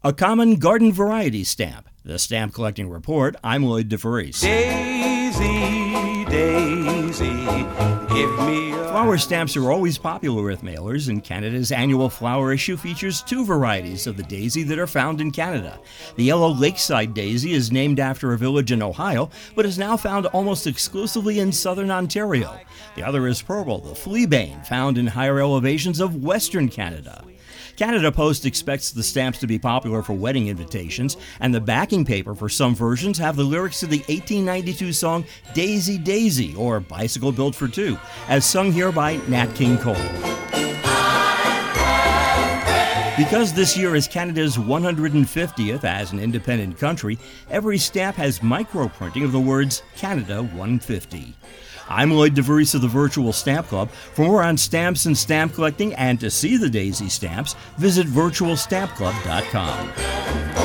A common garden variety stamp. The Stamp Collecting Report. I'm Lloyd DeVries. Daisy, Daisy, give me a... Flower stamps are always popular with mailers, and Canada's annual flower issue features two varieties of the daisy that are found in Canada. The yellow lakeside daisy is named after a village in Ohio, but is now found almost exclusively in southern Ontario. The other is purple, the fleabane, found in higher elevations of western Canada. Canada Post expects the stamps to be popular for wedding invitations, and the backing paper for some versions have the lyrics to the 1892 song Daisy Daisy, or Bicycle Built for Two, as sung here by Nat King Cole. Because this year is Canada's 150th as an independent country, every stamp has microprinting of the words Canada 150. I'm Lloyd DeVries of the Virtual Stamp Club. For more on stamps and stamp collecting and to see the daisy stamps, visit virtualstampclub.com.